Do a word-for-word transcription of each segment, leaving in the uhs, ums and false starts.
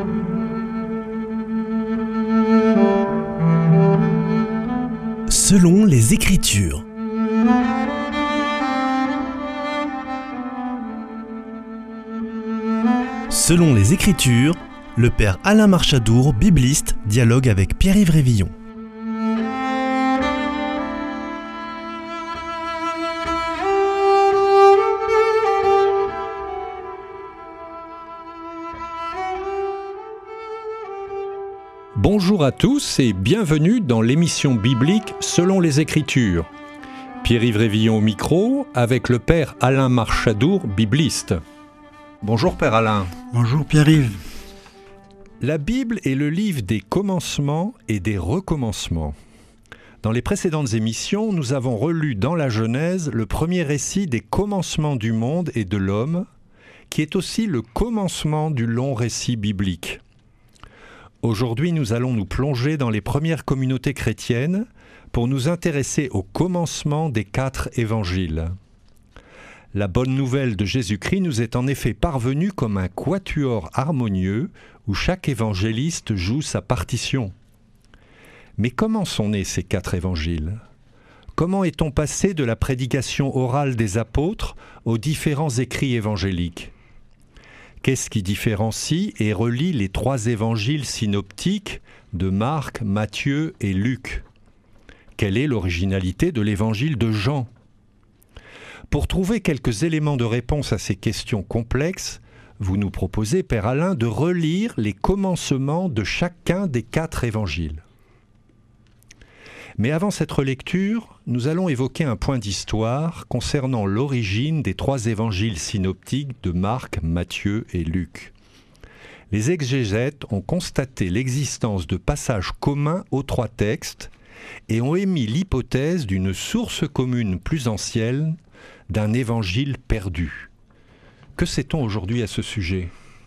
Selon les Écritures. Selon les Écritures, le père Alain Marchadour, bibliste, dialogue avec Pierre-Yves Révillon. Bonjour à tous et bienvenue dans l'émission biblique Selon les Écritures. Pierre-Yves Révillon au micro avec le père Alain Marchadour, bibliste. Bonjour père Alain. Bonjour Pierre-Yves. La Bible est le livre des commencements et des recommencements. Dans les précédentes émissions, nous avons relu dans la Genèse le premier récit des commencements du monde et de l'homme, qui est aussi le commencement du long récit biblique. Aujourd'hui, nous allons nous plonger dans les premières communautés chrétiennes pour nous intéresser au commencement des quatre évangiles. La bonne nouvelle de Jésus-Christ nous est en effet parvenue comme un quatuor harmonieux où chaque évangéliste joue sa partition. Mais comment sont nés ces quatre évangiles ? Comment est-on passé de la prédication orale des apôtres aux différents écrits évangéliques ? Qu'est-ce qui différencie et relie les trois évangiles synoptiques de Marc, Matthieu et Luc ? Quelle est l'originalité de l'évangile de Jean ? Pour trouver quelques éléments de réponse à ces questions complexes, vous nous proposez, Père Alain, de relire les commencements de chacun des quatre évangiles. Mais avant cette relecture, nous allons évoquer un point d'histoire concernant l'origine des trois évangiles synoptiques de Marc, Matthieu et Luc. Les exégètes ont constaté l'existence de passages communs aux trois textes et ont émis l'hypothèse d'une source commune plus ancienne, d'un évangile perdu. Que sait-on aujourd'hui à ce sujet ?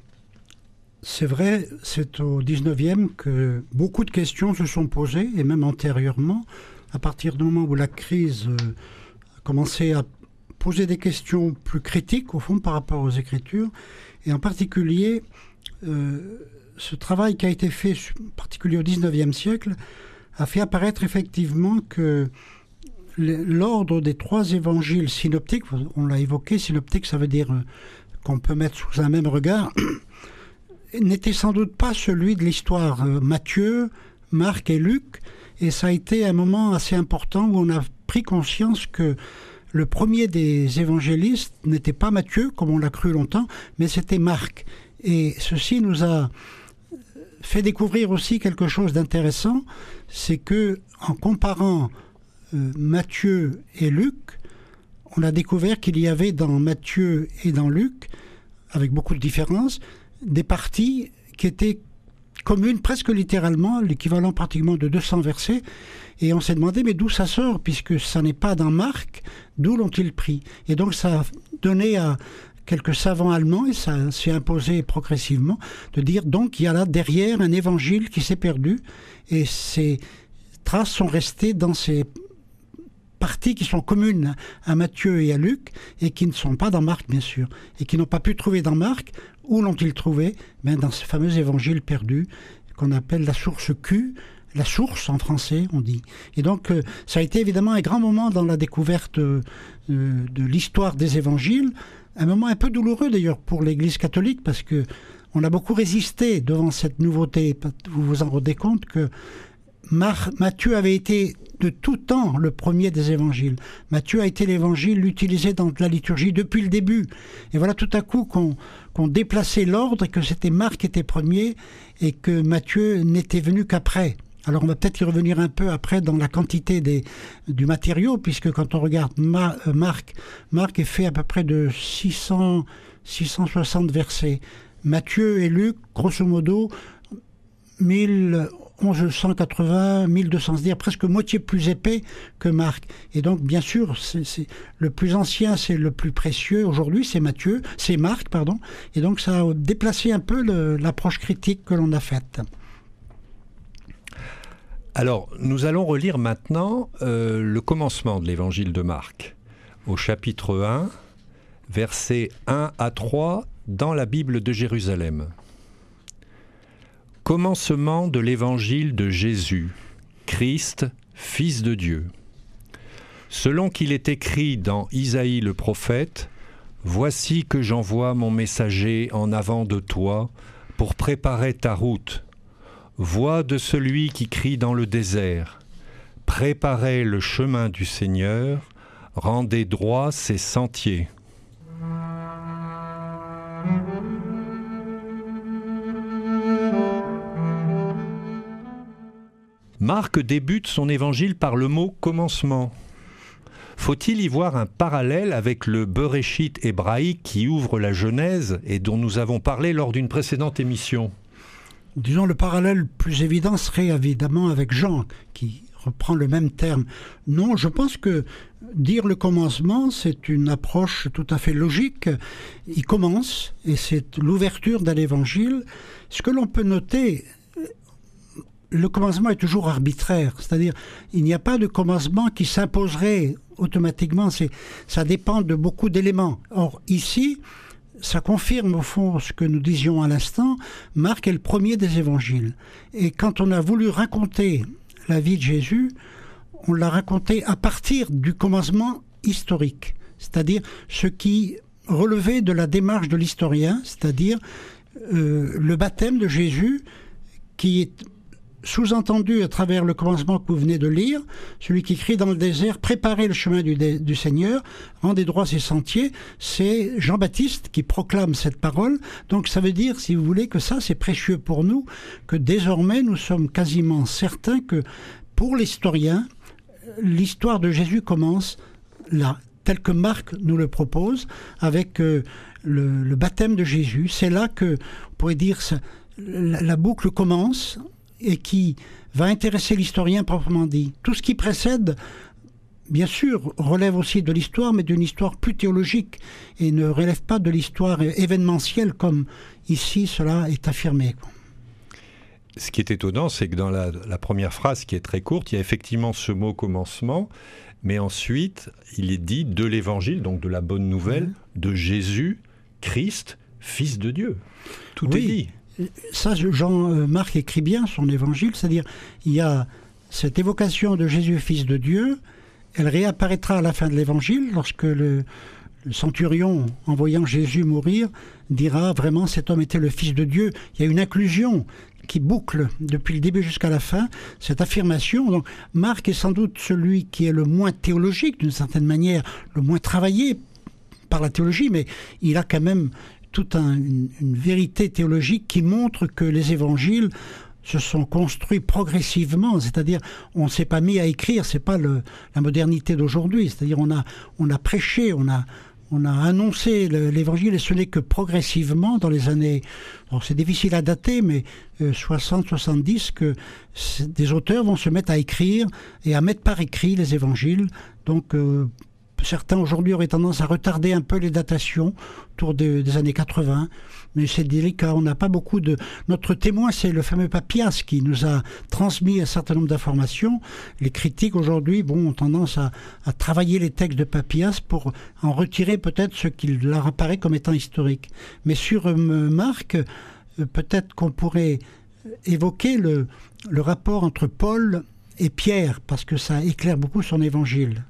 C'est vrai, c'est au dix-neuvième que beaucoup de questions se sont posées, et même antérieurement, à partir du moment où la crise a commencé à poser des questions plus critiques, au fond, par rapport aux Écritures, et en particulier, euh, ce travail qui a été fait, en particulier au dix-neuvième siècle, a fait apparaître effectivement que l'ordre des trois évangiles synoptiques, on l'a évoqué, synoptique, ça veut dire qu'on peut mettre sous un même regard, n'était sans doute pas celui de l'histoire. Matthieu, Marc et Luc, et ça a été un moment assez important où on a pris conscience que le premier des évangélistes n'était pas Matthieu, comme on l'a cru longtemps, mais c'était Marc. Et ceci nous a fait découvrir aussi quelque chose d'intéressant, c'est que en comparant euh, Matthieu et Luc, on a découvert qu'il y avait dans Matthieu et dans Luc, avec beaucoup de différences, des parties qui étaient communes presque littéralement, l'équivalent pratiquement de deux cents versets, et on s'est demandé mais d'où ça sort, puisque ça n'est pas dans Marc, d'où l'ont-ils pris ? Et donc ça a donné à quelques savants allemands, et ça s'est imposé progressivement, de dire donc il y a là derrière un évangile qui s'est perdu, et ces traces sont restées dans ces parties qui sont communes à Matthieu et à Luc, et qui ne sont pas dans Marc, bien sûr, et qui n'ont pas pu trouver dans Marc. Où l'ont-ils trouvé ? Ben, dans ce fameux évangile perdu, qu'on appelle la source Q, la source en français, on dit. Et donc, euh, ça a été évidemment un grand moment dans la découverte euh, de l'histoire des évangiles, un moment un peu douloureux d'ailleurs pour l'Église catholique, parce que on a beaucoup résisté devant cette nouveauté. Vous vous en rendez compte que Mar- Matthieu avait été de tout temps le premier des évangiles. Matthieu a été l'évangile utilisé dans la liturgie depuis le début. Et voilà tout à coup qu'on, qu'on déplaçait l'ordre et que c'était Marc qui était premier et que Matthieu n'était venu qu'après. Alors on va peut-être y revenir un peu après dans la quantité des, du matériau, puisque quand on regarde Ma, euh, Marc, Marc est fait à peu près de six cents, six cent soixante versets. Matthieu et Luc, grosso modo, mille cent quatre-vingts, mille deux cents, c'est-à-dire presque moitié plus épais que Marc. Et donc, bien sûr, c'est, c'est, le plus ancien, c'est le plus précieux. Aujourd'hui, c'est Matthieu, c'est Marc, pardon. Et donc, ça a déplacé un peu le, l'approche critique que l'on a faite. Alors, nous allons relire maintenant euh, le commencement de l'évangile de Marc, au chapitre un, versets un à trois, dans la Bible de Jérusalem. Commencement de l'évangile de Jésus, Christ, Fils de Dieu. Selon qu'il est écrit dans Isaïe le prophète, « Voici que j'envoie mon messager en avant de toi pour préparer ta route. Voix de celui qui crie dans le désert. Préparez le chemin du Seigneur, rendez droits ses sentiers. » Marc débute son évangile par le mot « commencement ». Faut-il y voir un parallèle avec le Beréchit hébraïque qui ouvre la Genèse et dont nous avons parlé lors d'une précédente émission ? Disons, le parallèle plus évident serait évidemment avec Jean, qui reprend le même terme. Non, je pense que dire le commencement, c'est une approche tout à fait logique. Il commence, et c'est l'ouverture d'un évangile. Ce que l'on peut noter, le commencement est toujours arbitraire, c'est-à-dire il n'y a pas de commencement qui s'imposerait automatiquement, c'est, ça dépend de beaucoup d'éléments. Or, ici, ça confirme au fond ce que nous disions à l'instant, Marc est le premier des évangiles. Et quand on a voulu raconter la vie de Jésus, on l'a raconté à partir du commencement historique, c'est-à-dire ce qui relevait de la démarche de l'historien, c'est-à-dire euh, le baptême de Jésus qui est sous-entendu à travers le commencement que vous venez de lire, celui qui crie dans le désert, préparez le chemin du, dé, du Seigneur, rendez droit ses sentiers, c'est Jean-Baptiste qui proclame cette parole. Donc ça veut dire, si vous voulez, que ça c'est précieux pour nous, que désormais nous sommes quasiment certains que pour l'historien, l'histoire de Jésus commence là, tel que Marc nous le propose, avec euh, le, le baptême de Jésus. C'est là que, on pourrait dire, ça, la, la boucle commence, et qui va intéresser l'historien proprement dit. Tout ce qui précède, bien sûr, relève aussi de l'histoire, mais d'une histoire plus théologique, et ne relève pas de l'histoire événementielle, comme ici cela est affirmé. Ce qui est étonnant, c'est que dans la, la première phrase, qui est très courte, il y a effectivement ce mot « commencement », mais ensuite, il est dit de l'évangile, donc de la bonne nouvelle, mmh. de Jésus, Christ, Fils de Dieu. Tout oui. est dit. Ça, Jean-Marc écrit bien son évangile, c'est-à-dire il y a cette évocation de Jésus, Fils de Dieu, elle réapparaîtra à la fin de l'évangile, lorsque le, le centurion, en voyant Jésus mourir, dira vraiment cet homme était le Fils de Dieu. Il y a une inclusion qui boucle depuis le début jusqu'à la fin, cette affirmation. Donc Marc est sans doute celui qui est le moins théologique, d'une certaine manière, le moins travaillé par la théologie, mais il a quand même toute un, une, une vérité théologique qui montre que les évangiles se sont construits progressivement, c'est-à-dire on ne s'est pas mis à écrire, c'est pas le, la modernité d'aujourd'hui, c'est-à-dire on a, on a prêché, on a, on a annoncé le, l'évangile, et ce n'est que progressivement dans les années, alors c'est difficile à dater, mais euh, soixante soixante-dix, que des auteurs vont se mettre à écrire et à mettre par écrit les évangiles. Donc euh, certains aujourd'hui auraient tendance à retarder un peu les datations autour de, des années quatre-vingts, mais c'est délicat. On n'a pas beaucoup de... Notre témoin, c'est le fameux Papias qui nous a transmis un certain nombre d'informations. Les critiques aujourd'hui bon, ont tendance à, à travailler les textes de Papias pour en retirer peut-être ce qui leur apparaît comme étant historique. Mais sur euh, Marc, euh, peut-être qu'on pourrait évoquer le, le rapport entre Paul et Pierre, parce que ça éclaire beaucoup son évangile.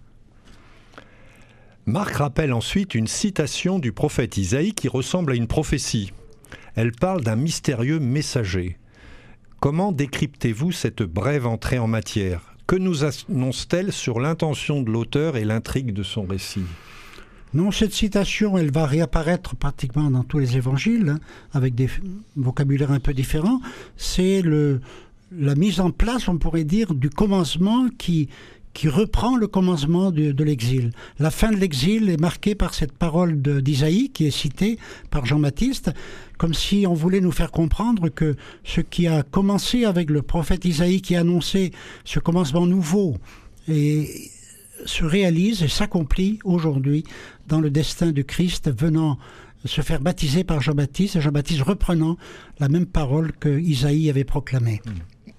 Marc rappelle ensuite une citation du prophète Isaïe qui ressemble à une prophétie. Elle parle d'un mystérieux messager. Comment décryptez-vous cette brève entrée en matière ? Que nous annonce-t-elle sur l'intention de l'auteur et l'intrigue de son récit ? Non, cette citation, elle va réapparaître pratiquement dans tous les évangiles, hein, avec des vocabulaires un peu différents. C'est le, la mise en place, on pourrait dire, du commencement qui... qui reprend le commencement de, de l'exil. La fin de l'exil est marquée par cette parole de, d'Isaïe qui est citée par Jean-Baptiste, comme si on voulait nous faire comprendre que ce qui a commencé avec le prophète Isaïe qui a annoncé ce commencement nouveau et se réalise et s'accomplit aujourd'hui dans le destin du Christ venant se faire baptiser par Jean-Baptiste, et Jean-Baptiste reprenant la même parole que Isaïe avait proclamée. Mmh.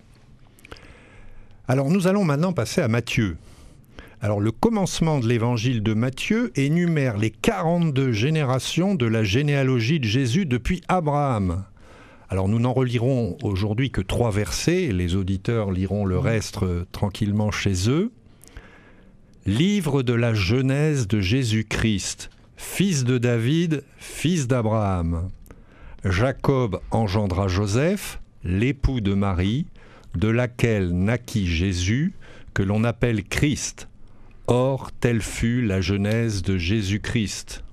Alors nous allons maintenant passer à Matthieu. Alors le commencement de l'évangile de Matthieu énumère les quarante-deux générations de la généalogie de Jésus depuis Abraham. Alors nous n'en relirons aujourd'hui que trois versets, les auditeurs liront le reste euh, tranquillement chez eux. Livre de la Genèse de Jésus-Christ, fils de David, fils d'Abraham. Jacob engendra Joseph, l'époux de Marie, de laquelle naquit Jésus, que l'on appelle Christ. Or, telle fut la genèse de Jésus-Christ.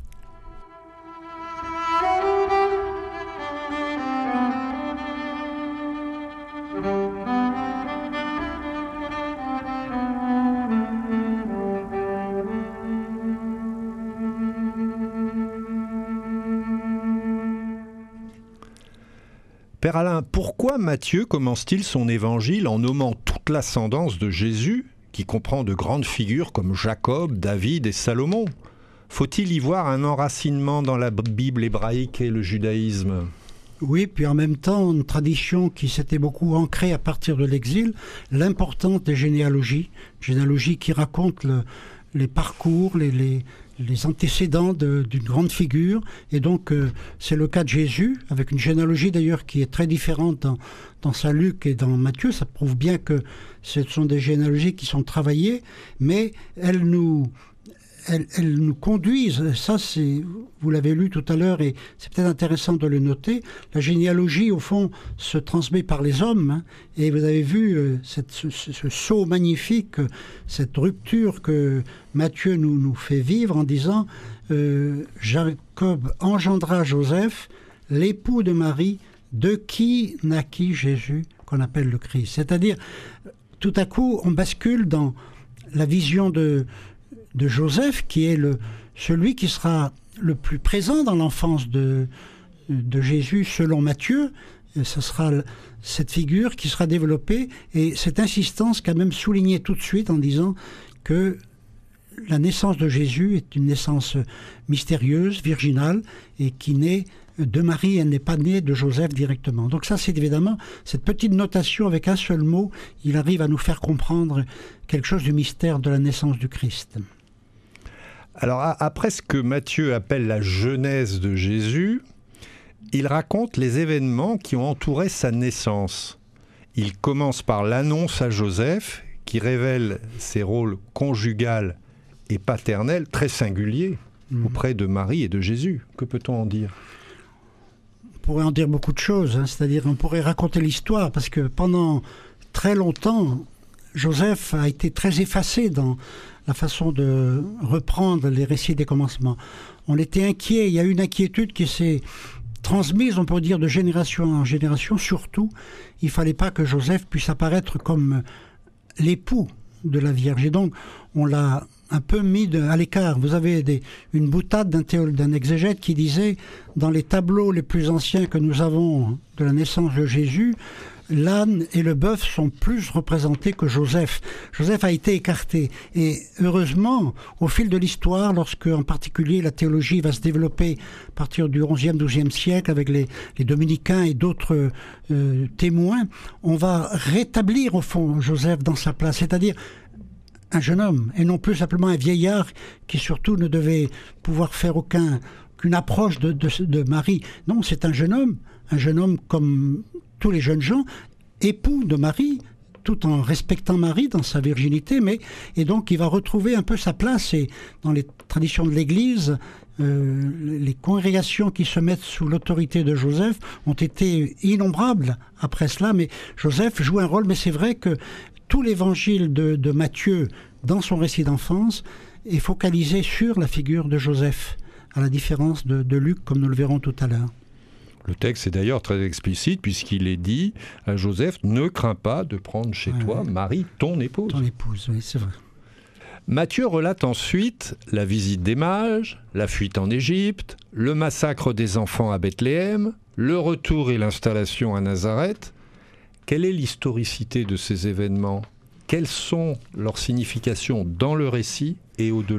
Père Alain, pourquoi Matthieu commence-t-il son évangile en nommant toute l'ascendance de Jésus, qui comprend de grandes figures comme Jacob, David et Salomon? Faut-il y voir un enracinement dans la Bible hébraïque et le judaïsme? Oui, puis en même temps, une tradition qui s'était beaucoup ancrée à partir de l'exil, l'importance des généalogies, généalogies qui racontent le, les parcours, les, les, les antécédents de, d'une grande figure. Et donc, euh, c'est le cas de Jésus, avec une généalogie d'ailleurs qui est très différente dans, dans Saint Luc et dans Matthieu. Ça prouve bien que ce sont des généalogies qui sont travaillées, mais elles nous... Elles, elles nous conduisent, ça c'est, vous l'avez lu tout à l'heure et c'est peut-être intéressant de le noter, la généalogie au fond se transmet par les hommes, hein, et vous avez vu euh, cette, ce, ce saut magnifique, cette rupture que Matthieu nous, nous fait vivre en disant euh, Jacob engendra Joseph, l'époux de Marie, de qui naquit Jésus, qu'on appelle le Christ. C'est-à-dire, tout à coup, on bascule dans la vision de de Joseph, qui est le, celui qui sera le plus présent dans l'enfance de, de Jésus selon Matthieu. Et ce sera cette figure qui sera développée et cette insistance qu'a même souligné tout de suite en disant que la naissance de Jésus est une naissance mystérieuse, virginale, et qui naît de Marie, elle n'est pas née de Joseph directement. Donc ça, c'est évidemment cette petite notation avec un seul mot, il arrive à nous faire comprendre quelque chose du mystère de la naissance du Christ. Alors, après ce que Matthieu appelle la genèse de Jésus, il raconte les événements qui ont entouré sa naissance. Il commence par l'annonce à Joseph, qui révèle ses rôles conjugal et paternels très singuliers mmh. auprès de Marie et de Jésus. Que peut-on en dire ? On pourrait en dire beaucoup de choses, hein, c'est-à-dire on pourrait raconter l'histoire, parce que pendant très longtemps, Joseph a été très effacé dans la façon de reprendre les récits des commencements. On était inquiet, il y a eu une inquiétude qui s'est transmise, on peut dire, de génération en génération. Surtout, il ne fallait pas que Joseph puisse apparaître comme l'époux de la Vierge. Et donc, on l'a un peu mis de, à l'écart. Vous avez des, une boutade d'un, théol, d'un exégète qui disait, dans les tableaux les plus anciens que nous avons de la naissance de Jésus, l'âne et le bœuf sont plus représentés que Joseph. Joseph a été écarté. Et heureusement, au fil de l'histoire, lorsque en particulier la théologie va se développer à partir du onzième, douzième siècle avec les, les dominicains et d'autres euh, témoins, on va rétablir au fond Joseph dans sa place. C'est-à-dire un jeune homme et non plus simplement un vieillard qui surtout ne devait pouvoir faire aucun, qu'une approche de, de, de Marie. Non, c'est un jeune homme, un jeune homme comme tous les jeunes gens, époux de Marie, tout en respectant Marie dans sa virginité, mais et donc il va retrouver un peu sa place. Et dans les traditions de l'Église, euh, les congrégations qui se mettent sous l'autorité de Joseph ont été innombrables après cela, mais Joseph joue un rôle. Mais c'est vrai que tout l'évangile de, de Matthieu, dans son récit d'enfance, est focalisé sur la figure de Joseph, à la différence de, de Luc, comme nous le verrons tout à l'heure. Le texte est d'ailleurs très explicite puisqu'il est dit à Joseph « Ne crains pas de prendre chez ouais, toi ouais. Marie, ton épouse. » Ton épouse, oui, c'est vrai. Matthieu relate ensuite la visite des mages, la fuite en Égypte, le massacre des enfants à Bethléem, le retour et l'installation à Nazareth. Quelle est l'historicité de ces événements ? Quelles sont leurs significations dans le récit et au-delà ?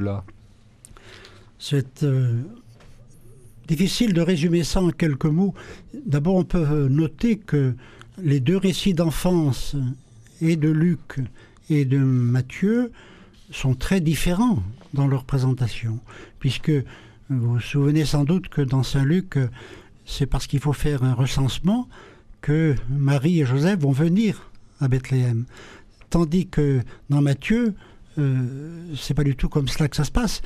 C'est euh, difficile de résumer ça en quelques mots. D'abord, on peut noter que les deux récits d'enfance, et de Luc et de Matthieu, sont très différents dans leur présentation. Puisque vous vous souvenez sans doute que dans Saint Luc, c'est parce qu'il faut faire un recensement que Marie et Joseph vont venir à Bethléem. Tandis que dans Matthieu, euh, c'est pas du tout comme cela que ça se passe.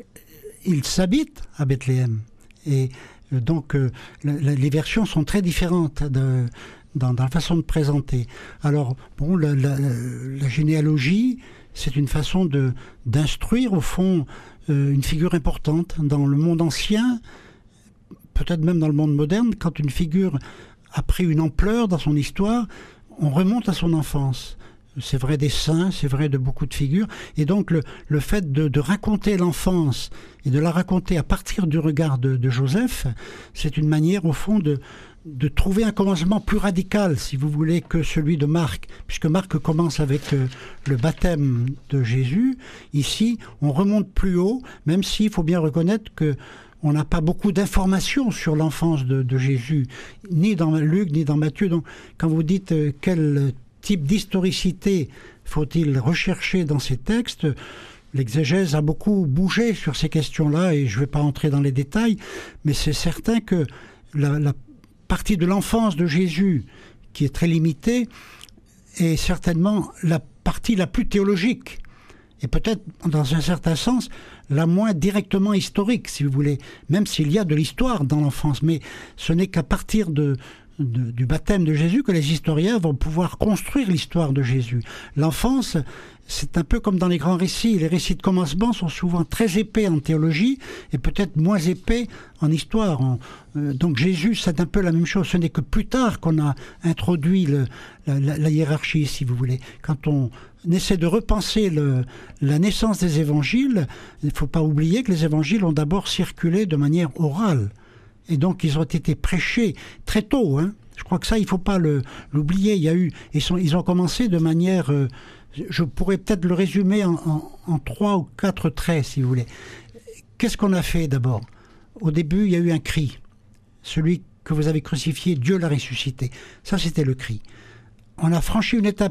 Ils s'habitent à Bethléem. Et euh, donc, euh, la, les versions sont très différentes de, dans, dans la façon de présenter. Alors, bon, la, la, la généalogie, c'est une façon de, d'instruire, au fond, euh, une figure importante. Dans le monde ancien, peut-être même dans le monde moderne, quand une figure a pris une ampleur dans son histoire, on remonte à son enfance. C'est vrai des saints, c'est vrai de beaucoup de figures. Et donc le, le fait de, de raconter l'enfance et de la raconter à partir du regard de, de Joseph, c'est une manière au fond de, de trouver un commencement plus radical, si vous voulez, que celui de Marc. Puisque Marc commence avec euh, le baptême de Jésus. Ici, on remonte plus haut, même s'il faut bien reconnaître que on n'a pas beaucoup d'informations sur l'enfance de, de Jésus, ni dans Luc, ni dans Matthieu. Donc quand vous dites euh, quel type d'historicité faut-il rechercher dans ces textes, l'exégèse a beaucoup bougé sur ces questions-là et je ne vais pas entrer dans les détails, mais c'est certain que la, la partie de l'enfance de Jésus, qui est très limitée, est certainement la partie la plus théologique et peut-être, dans un certain sens, la moins directement historique, si vous voulez, même s'il y a de l'histoire dans l'enfance, mais ce n'est qu'à partir de De, du baptême de Jésus que les historiens vont pouvoir construire l'histoire de Jésus. L'enfance, c'est un peu comme dans les grands récits. Les récits de commencement sont souvent très épais en théologie et peut-être moins épais en histoire. On, euh, donc Jésus, c'est un peu la même chose. Ce n'est que plus tard qu'on a introduit le, la, la, la hiérarchie, si vous voulez. Quand on essaie de repenser le, la naissance des évangiles, il ne faut pas oublier que les évangiles ont d'abord circulé de manière orale. Et donc, ils ont été prêchés très tôt. Hein. Je crois que ça, il ne faut pas le, l'oublier. Il y a eu, ils, sont, ils ont commencé de manière... Euh, je pourrais peut-être le résumer en, en, en trois ou quatre traits, si vous voulez. Qu'est-ce qu'on a fait d'abord ? Au début, il y a eu un cri. Celui que vous avez crucifié, Dieu l'a ressuscité. Ça, c'était le cri. On a franchi une étape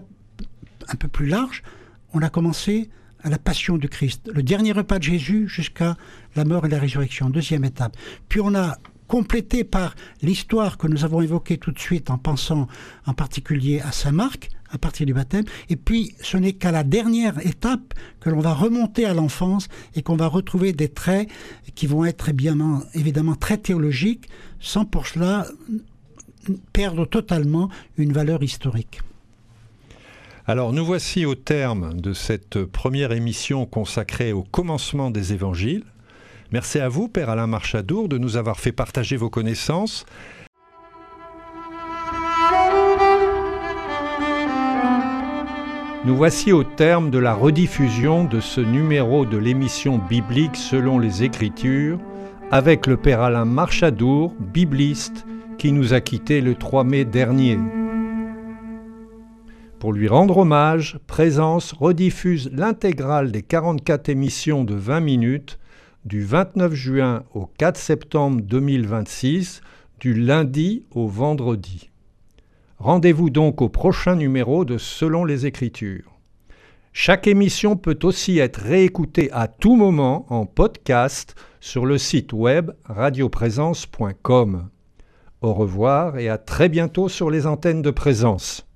un peu plus large. On a commencé à la passion du Christ. Le dernier repas de Jésus jusqu'à la mort et la résurrection. Deuxième étape. Puis on a complété par l'histoire que nous avons évoquée tout de suite en pensant en particulier à Saint Marc, à partir du baptême. Et puis, ce n'est qu'à la dernière étape que l'on va remonter à l'enfance et qu'on va retrouver des traits qui vont être bien, évidemment très théologiques, sans pour cela perdre totalement une valeur historique. Alors, nous voici au terme de cette première émission consacrée au commencement des évangiles. Merci à vous, Père Alain Marchadour, de nous avoir fait partager vos connaissances. Nous voici au terme de la rediffusion de ce numéro de l'émission biblique selon les Écritures, avec le Père Alain Marchadour, bibliste, qui nous a quittés le trois mai dernier. Pour lui rendre hommage, Présence rediffuse l'intégrale des quarante-quatre émissions de vingt minutes du vingt-neuf juin au quatre septembre deux mille vingt-six, du lundi au vendredi. Rendez-vous donc au prochain numéro de Selon les Écritures. Chaque émission peut aussi être réécoutée à tout moment en podcast sur le site web radioprésence point com. Au revoir et à très bientôt sur les antennes de Présence.